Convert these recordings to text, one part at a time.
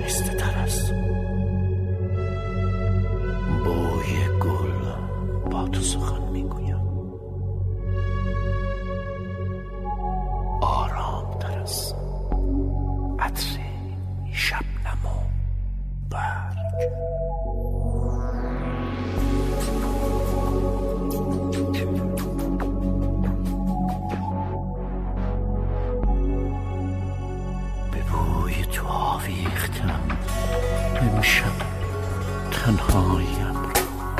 آهسته تر است. بوی گل با تو سخن میگویم، آرام تر است. عطر شبنم و برگ. به بوی تو آویختم امشب تنهایم را.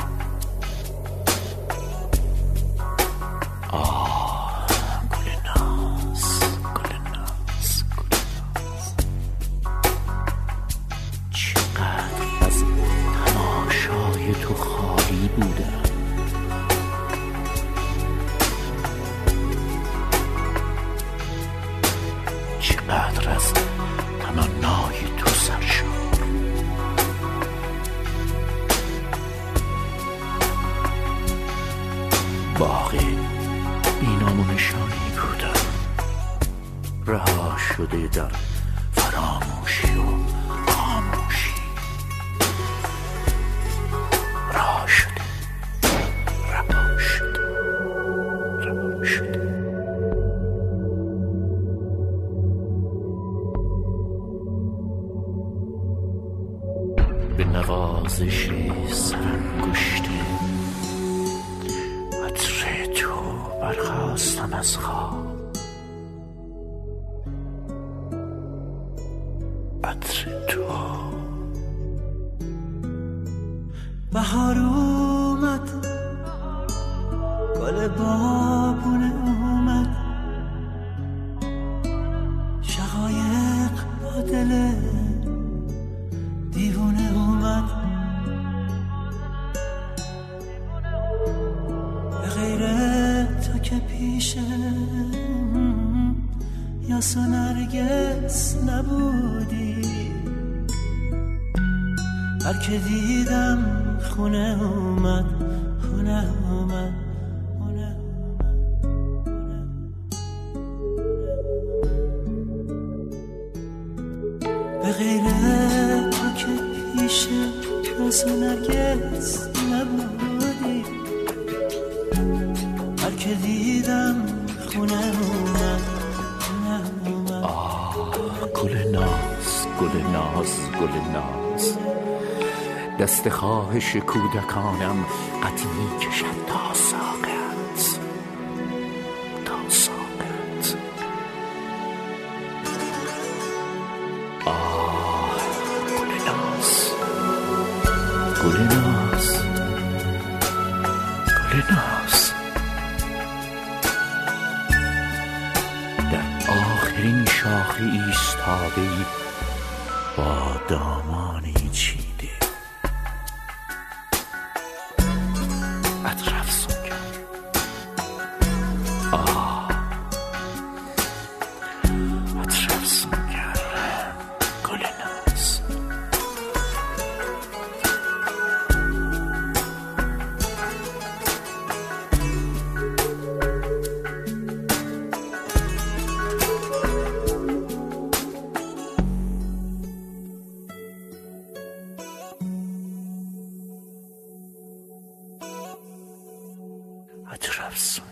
آه گل ناز، گل ناز، گل ناز، چقدر از تماشای تو خالی بودم. چقدر از تمنای تو سرشار. باغ بینام و نشانی بودم، رها شده در فراموشی و خاموشی. رها شده، رها شده، رها شده. به نوازش سرانگشته عطر تو برخاستم از خواب. عطر تو. بهار اومد، گل بابونه اومد، شقایق با دل دیوونه اومد. به غیر تو که پیشه یاس و نرگس نبودی. هر که دیدم خونه اومد، خونه اومد، خونه اومد. به غیر تو که پیشه یاس و نرگس نبودی. هر که دیدم خونه اومد، خونه اومد. آه گل ناز، گل ناز، گل ناز، دست خواهش کودکانم قد می کشد تا ساقت، تا ساقت. آه گل ناز، گل ناز، گل ناز، در آخرین شاخه ایستاده‌ای با دامانی چیده. عطر افسونگر. آه عطر افسونگر، گل ناز. عطر افسونگر.